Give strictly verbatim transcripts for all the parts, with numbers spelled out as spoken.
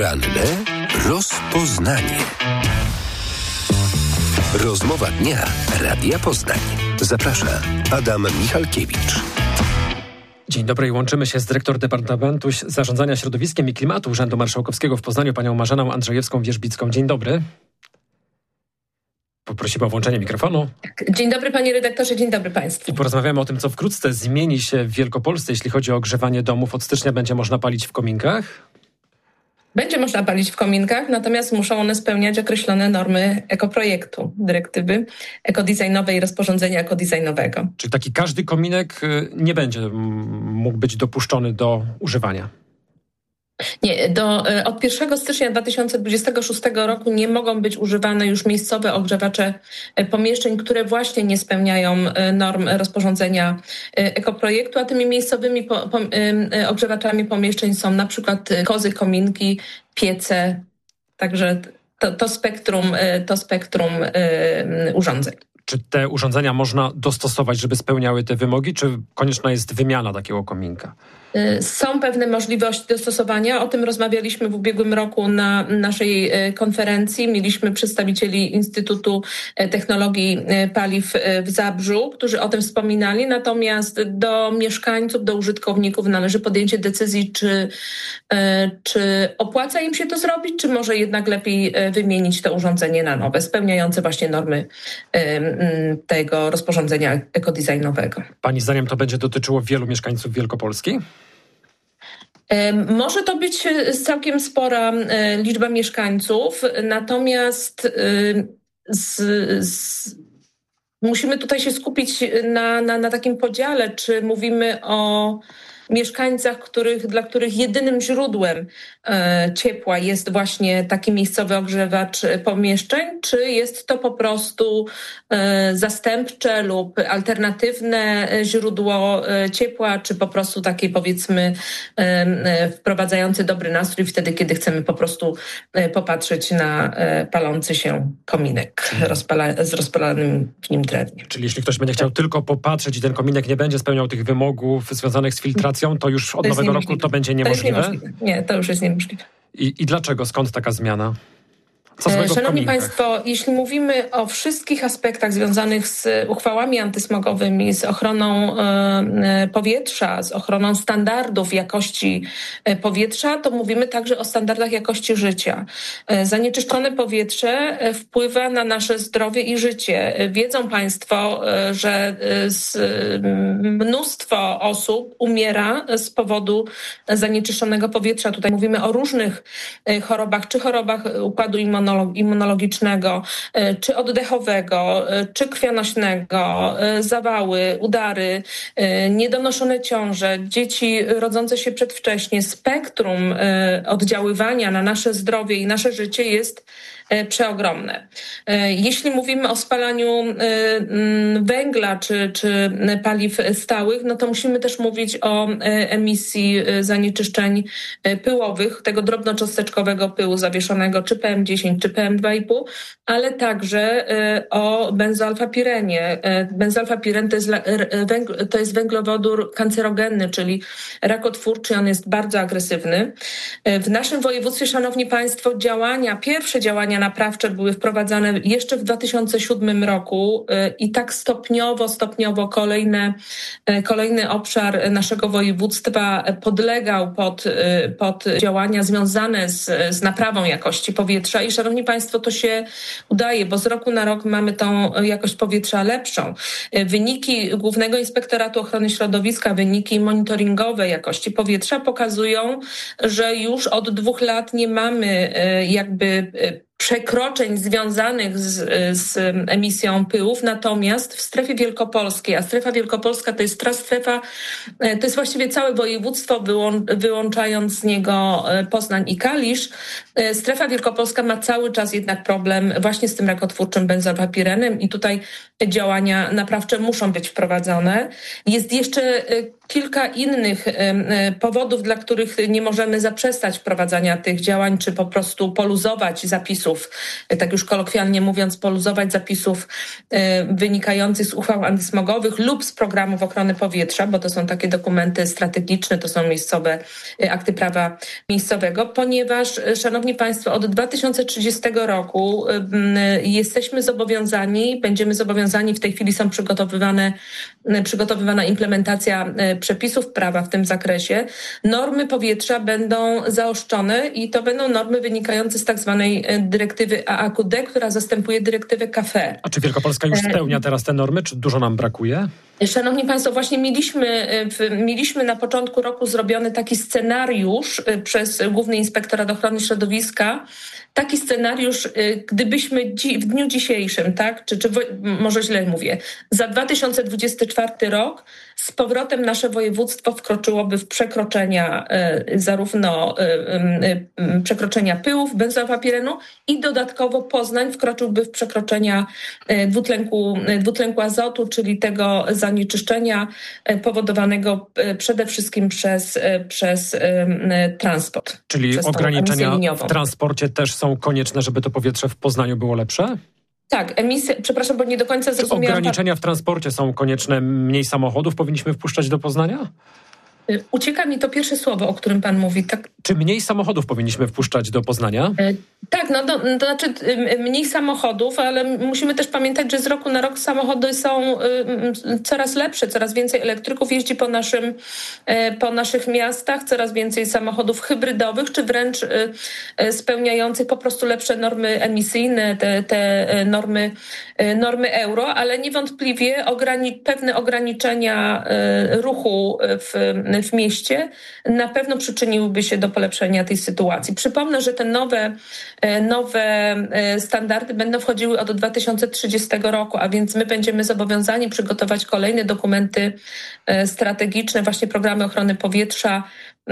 Poranne rozpoznanie. Rozmowa dnia Radia Poznań. Zaprasza Adam Michalkiewicz. Dzień dobry i łączymy się z dyrektor Departamentu Zarządzania Środowiskiem i Klimatu Urzędu Marszałkowskiego w Poznaniu, panią Marzeną Andrzejewską-Wierzbicką. Dzień dobry. Poprosimy o włączenie mikrofonu. Dzień dobry panie redaktorze, dzień dobry państwu. I porozmawiamy o tym, co wkrótce zmieni się w Wielkopolsce, jeśli chodzi o ogrzewanie domów. Od stycznia będzie można palić w kominkach? Będzie można palić w kominkach, natomiast muszą one spełniać określone normy ekoprojektu, dyrektywy ekodesignowej i rozporządzenia ekodesignowego. Czyli taki każdy kominek nie będzie mógł być dopuszczony do używania? Nie, do, od pierwszego stycznia dwa tysiące dwudziestego szóstego roku nie mogą być używane już miejscowe ogrzewacze pomieszczeń, które właśnie nie spełniają norm rozporządzenia ekoprojektu, a tymi miejscowymi po, po, ogrzewaczami pomieszczeń są na przykład kozy, kominki, piece, także to, to spektrum, to spektrum urządzeń. Czy te urządzenia można dostosować, żeby spełniały te wymogi, czy konieczna jest wymiana takiego kominka? Są pewne możliwości dostosowania. O tym rozmawialiśmy w ubiegłym roku na naszej konferencji. Mieliśmy przedstawicieli Instytutu Technologii Paliw w Zabrzu, którzy o tym wspominali. Natomiast do mieszkańców, do użytkowników należy podjęcie decyzji, czy, czy opłaca im się to zrobić, czy może jednak lepiej wymienić to urządzenie na nowe, spełniające właśnie normy tego rozporządzenia ekodesignowego. Pani zdaniem to będzie dotyczyło wielu mieszkańców Wielkopolski? Może to być całkiem spora liczba mieszkańców, natomiast z, z, musimy tutaj się skupić na, na, na takim podziale, czy mówimy o mieszkańcach, których, dla których jedynym źródłem e, ciepła jest właśnie taki miejscowy ogrzewacz pomieszczeń, czy jest to po prostu e, zastępcze lub alternatywne źródło e, ciepła, czy po prostu takie powiedzmy e, wprowadzające dobry nastrój wtedy, kiedy chcemy po prostu e, popatrzeć na e, palący się kominek rozpala, z rozpalanym w nim drewnem. Czyli jeśli ktoś będzie chciał tylko popatrzeć i ten kominek nie będzie spełniał tych wymogów związanych z filtracją, to już od to nowego roku to będzie niemożliwe? To niemożliwe. Nie, to już jest niemożliwe. I, I dlaczego? Skąd taka zmiana? Co złego Szanowni w Państwo, jeśli mówimy o wszystkich aspektach związanych z uchwałami antysmogowymi, z ochroną e, powietrza, z ochroną standardów jakości powietrza, to mówimy także o standardach jakości życia. E, zanieczyszczone powietrze wpływa na nasze zdrowie i życie. Wiedzą Państwo, e, że z, mnóstwo osób umiera z powodu zanieczyszczonego powietrza. Tutaj mówimy o różnych chorobach, czy chorobach układu immunologicznego, immunologicznego, czy oddechowego, czy krwionośnego, zawały, udary, niedonoszone ciąże, dzieci rodzące się przedwcześnie. Spektrum oddziaływania na nasze zdrowie i nasze życie jest przeogromne. Jeśli mówimy o spalaniu węgla czy, czy paliw stałych, no to musimy też mówić o emisji zanieczyszczeń pyłowych, tego drobnocząsteczkowego pyłu zawieszonego, czy P M dziesięć, czy P M dwa i pół, ale także o benzoalfapirenie. Benzoalfapiren to jest, to jest węglowodór kancerogenny, czyli rakotwórczy, on jest bardzo agresywny. W naszym województwie, szanowni państwo, działania, pierwsze działania naprawcze były wprowadzane jeszcze w dwa tysiące siódmym roku i tak stopniowo, stopniowo kolejne, kolejny obszar naszego województwa podlegał pod, pod działania związane z, z naprawą jakości powietrza i szanowni państwo, to się udaje, bo z roku na rok mamy tą jakość powietrza lepszą. Wyniki Głównego Inspektoratu Ochrony Środowiska, wyniki monitoringowe jakości powietrza pokazują, że już od dwóch lat nie mamy jakby przekroczeń związanych z, z emisją pyłów, natomiast w strefie wielkopolskiej, a strefa wielkopolska to jest ta strefa, to jest właściwie całe województwo, wyłą, wyłączając z niego Poznań i Kalisz, strefa wielkopolska ma cały czas jednak problem właśnie z tym rakotwórczym benzoalfapirenem i tutaj działania naprawcze muszą być wprowadzone. Jest jeszcze kilka innych powodów, dla których nie możemy zaprzestać wprowadzania tych działań, czy po prostu poluzować zapisów, tak już kolokwialnie mówiąc, poluzować zapisów wynikających z uchwał antysmogowych lub z programów ochrony powietrza, bo to są takie dokumenty strategiczne, to są miejscowe akty prawa miejscowego, ponieważ, szanowni państwo, od dwa tysiące trzydziestego roku jesteśmy zobowiązani, będziemy zobowiązani, w tej chwili są przygotowywane, przygotowywana implementacja przepisów prawa w tym zakresie. Normy powietrza będą zaostrzone i to będą normy wynikające z tak zwanej dyrektywy A A Q D, która zastępuje dyrektywę K F E. A czy Wielkopolska już spełnia teraz te normy, czy dużo nam brakuje? Szanowni państwo, właśnie mieliśmy, mieliśmy na początku roku zrobiony taki scenariusz przez Główny Inspektorat Ochrony Środowiska. Taki scenariusz, gdybyśmy dzi- w dniu dzisiejszym, tak, czy, czy może źle mówię, za dwa tysiące dwudziesty czwarty rok z powrotem nasze województwo wkroczyłoby w przekroczenia y, zarówno y, y, przekroczenia pyłów, benzopapirenu i dodatkowo Poznań wkroczyłby w przekroczenia y, dwutlenku, y, dwutlenku azotu, czyli tego zanieczyszczenia y, powodowanego y, przede wszystkim przez, y, przez y, y, transport. Czyli ograniczenia w transporcie też są konieczne, żeby to powietrze w Poznaniu było lepsze? Tak, emisje, przepraszam, bo nie do końca zrozumiałam. Ograniczenia w transporcie są konieczne, mniej samochodów powinniśmy wpuszczać do Poznania? Ucieka mi to pierwsze słowo, o którym pan mówi. Tak. Czy mniej samochodów powinniśmy wpuszczać do Poznania? Tak, no to, to znaczy mniej samochodów, ale musimy też pamiętać, że z roku na rok samochody są coraz lepsze, coraz więcej elektryków jeździ po naszym, po naszych miastach, coraz więcej samochodów hybrydowych, czy wręcz spełniających po prostu lepsze normy emisyjne, te, te normy, normy euro, ale niewątpliwie ograni- pewne ograniczenia ruchu w, w mieście na pewno przyczyniłyby się do polepszenia tej sytuacji. Przypomnę, że te nowe, nowe standardy będą wchodziły od dwa tysiące trzydziestego roku, a więc my będziemy zobowiązani przygotować kolejne dokumenty strategiczne, właśnie programy ochrony powietrza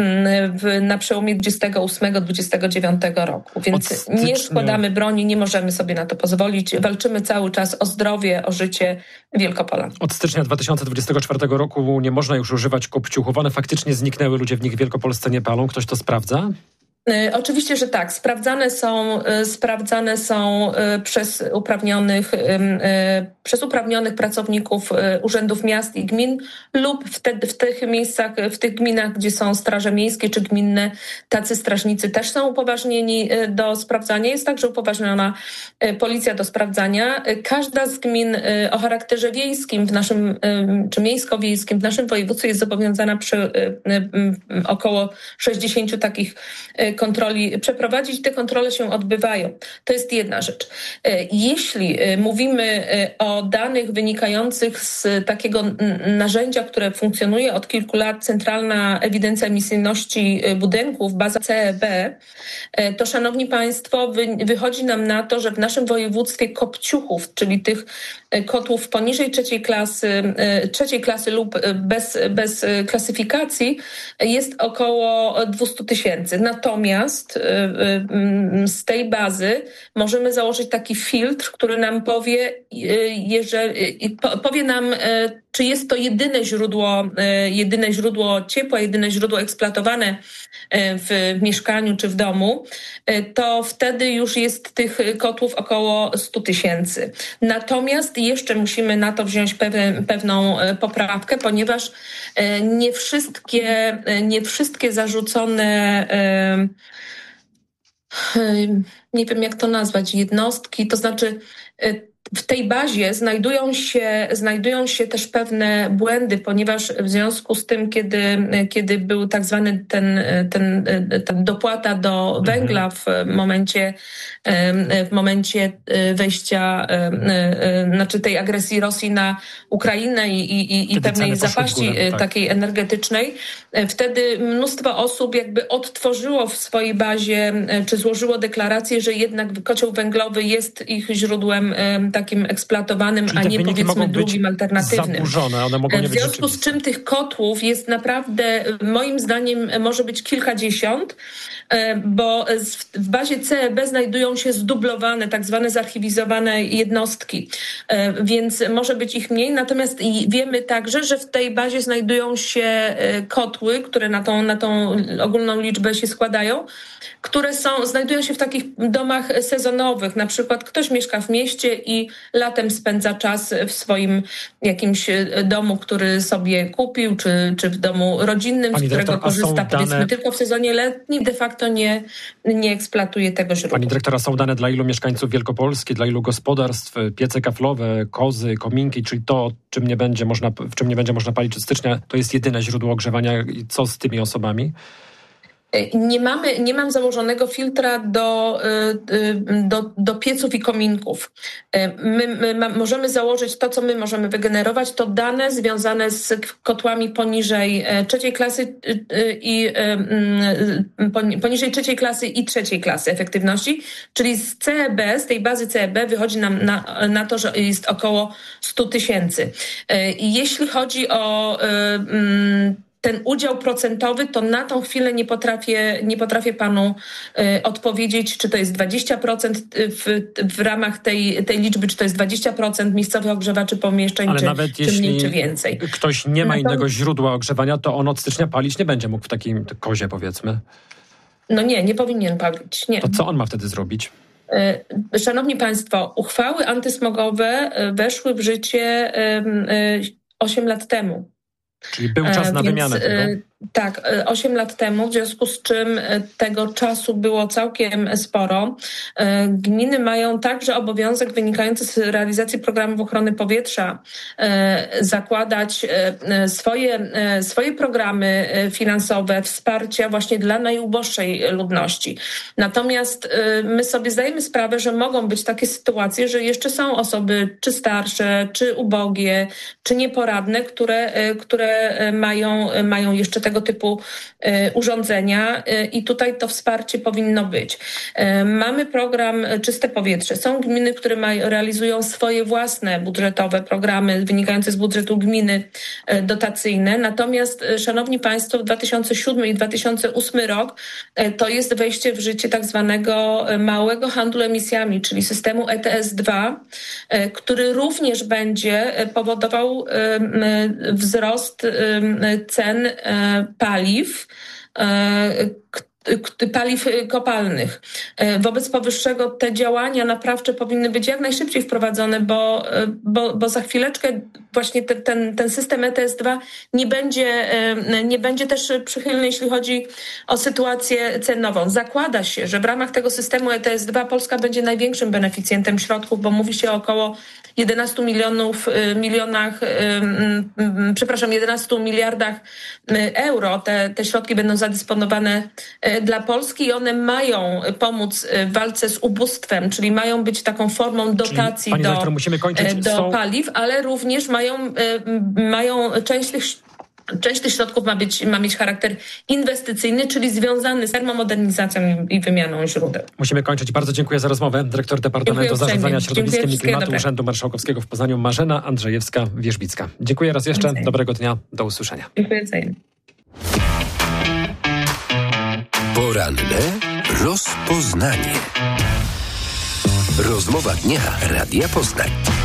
w, na przełomie dwudziestego ósmego dwudziestego dziewiątego roku. Więc stycznia... nie składamy broni, nie możemy sobie na to pozwolić. Walczymy cały czas o zdrowie, o życie Wielkopolan. Od stycznia dwa tysiące dwudziestego czwartego roku nie można już używać kopciuchów. One faktycznie zniknęły, ludzie w nich w Wielkopolsce nie palą. Ktoś to sprawdza? Oczywiście, że tak. Sprawdzane są, sprawdzane są przez uprawnionych, przez uprawnionych pracowników urzędów miast i gmin lub w, te, w tych miejscach, w tych gminach, gdzie są straże miejskie czy gminne, tacy strażnicy też są upoważnieni do sprawdzania. Jest także upoważniona policja do sprawdzania. Każda z gmin o charakterze wiejskim w naszym, czy miejsko-wiejskim w naszym województwie jest zobowiązana przy około sześćdziesięciu takich kontroli przeprowadzić. Te kontrole się odbywają. To jest jedna rzecz. Jeśli mówimy o danych wynikających z takiego narzędzia, które funkcjonuje od kilku lat, Centralna Ewidencja Emisyjności Budynków, baza C E B, to szanowni państwo, wychodzi nam na to, że w naszym województwie kopciuchów, czyli tych kotłów poniżej trzeciej klasy, trzeciej klasy lub bez, bez klasyfikacji jest około dwieście tysięcy. Natomiast z tej bazy możemy założyć taki filtr, który nam powie, jeżeli, powie nam, czy jest to jedyne źródło, jedyne źródło ciepła, jedyne źródło eksploatowane w mieszkaniu czy w domu, to wtedy już jest tych kotłów około sto tysięcy. Natomiast jeszcze musimy na to wziąć pewne, pewną poprawkę, ponieważ nie wszystkie, nie wszystkie zarzucone, nie wiem jak to nazwać, jednostki, to znaczy w tej bazie znajdują się, znajdują się też pewne błędy, ponieważ w związku z tym, kiedy, kiedy był tak zwany ten, ten, ten dopłata do węgla w momencie, w momencie wejścia, znaczy tej agresji Rosji na Ukrainę i, i, i pewnej zapaści górę, tak. takiej energetycznej, wtedy mnóstwo osób jakby odtworzyło w swojej bazie, czy złożyło deklarację, że jednak kocioł węglowy jest ich źródłem takim eksploatowanym, Czyli a nie powiedzmy drugim alternatywnym. Zaburzone, one mogą nie w być związku z czym tych kotłów jest naprawdę, moim zdaniem, może być kilkadziesiąt, bo w bazie C E B znajdują się zdublowane, tak zwane zarchiwizowane jednostki, więc może być ich mniej, natomiast wiemy także, że w tej bazie znajdują się kotły, które na tą, na tą ogólną liczbę się składają, które są, znajdują się w takich domach sezonowych. Na przykład ktoś mieszka w mieście i latem spędza czas w swoim jakimś domu, który sobie kupił, czy, czy w domu rodzinnym, Pani z którego dyrektor, korzysta dane... powiedzmy tylko w sezonie letnim, de facto nie, nie eksploatuje tego źródła. Pani dyrektora, są dane dla ilu mieszkańców Wielkopolski, dla ilu gospodarstw, piece kaflowe, kozy, kominki, czyli to, czym nie będzie można, w czym nie będzie można palić od stycznia, to jest jedyne źródło ogrzewania. I co z tymi osobami? Nie mamy, nie mam założonego filtra do, do, do pieców i kominków. My, my ma, możemy założyć to, co my możemy wygenerować, to dane związane z kotłami poniżej trzeciej klasy i poniżej trzeciej klasy i trzeciej klasy efektywności, czyli z C E B, z tej bazy C E B wychodzi nam na, na to, że jest około sto tysięcy. Jeśli chodzi o ten udział procentowy, to na tą chwilę nie potrafię, nie potrafię panu y, odpowiedzieć, czy to jest dwadzieścia procent w, w ramach tej, tej liczby, czy to jest dwadzieścia procent miejscowych ogrzewaczy pomieszczeń, ale czy, nawet czy jeśli mniej, czy więcej. Ktoś nie ma no to... innego źródła ogrzewania, to on od stycznia palić nie będzie mógł w takim kozie, powiedzmy. No nie, nie powinien palić, nie. To co on ma wtedy zrobić? Szanowni Państwo, uchwały antysmogowe weszły w życie osiem lat temu. Czyli był czas na Więc, wymianę tego? Tak, osiem lat temu, w związku z czym tego czasu było całkiem sporo. Gminy mają także obowiązek wynikający z realizacji programów ochrony powietrza zakładać swoje, swoje programy finansowe, wsparcia właśnie dla najuboższej ludności. Natomiast my sobie zdajemy sprawę, że mogą być takie sytuacje, że jeszcze są osoby czy starsze, czy ubogie, czy nieporadne, które, które mają, mają jeszcze tego typu y, urządzenia y, i tutaj to wsparcie powinno być. Y, mamy program Czyste Powietrze. Są gminy, które mają, realizują swoje własne budżetowe programy wynikające z budżetu gminy y, dotacyjne. Natomiast, y, szanowni Państwo, w dwa tysiące siódmy i dwa tysiące ósmy rok y, to jest wejście w życie tak zwanego małego handlu emisjami, czyli systemu E T S dwa, y, który również będzie powodował y, y, wzrost y, cen y, paliw, paliw kopalnych. Wobec powyższego te działania naprawcze powinny być jak najszybciej wprowadzone, bo, bo, bo za chwileczkę właśnie ten, ten, ten system E T S dwa nie będzie, nie będzie też przychylny, jeśli chodzi o sytuację cenową. Zakłada się, że w ramach tego systemu E T S dwa Polska będzie największym beneficjentem środków, bo mówi się o około jedenastu milionów, milionach, przepraszam, jedenastu miliardach euro. Te, te środki będą zadysponowane dla Polski i one mają pomóc w walce z ubóstwem, czyli mają być taką formą dotacji Pani do, dyrektor, musimy kończyć. do Są... paliw, ale również mają, mają część tych Część tych środków ma być, ma mieć charakter inwestycyjny, czyli związany z termomodernizacją i wymianą źródeł. Musimy kończyć. Bardzo dziękuję za rozmowę. Dyrektor Departamentu Zarządzania Środowiskiem i Klimatu Urzędu Marszałkowskiego w Poznaniu Marzena Andrzejewska-Wierzbicka. Dziękuję raz jeszcze. Dziękuję. Dobrego dnia. Do usłyszenia. Dziękuję wzajemnie. Poranne rozpoznanie. Rozmowa dnia Radia Poznań.